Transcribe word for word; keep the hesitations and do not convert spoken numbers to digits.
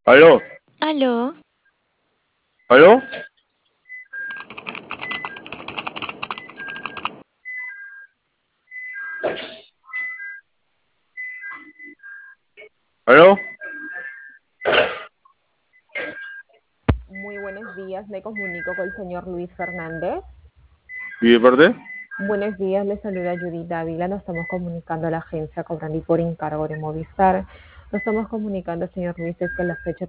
¿Aló? ¿Aló? ¿Aló? ¿Aló? Muy buenos días, me comunico con el señor Luis Fernández. ¿Y de parte? Buenos días, le saluda Judith Dávila, nos estamos comunicando a la agencia Cobrandi por encargo de Movistar. Nos estamos comunicando, señor Luis, es que la fecha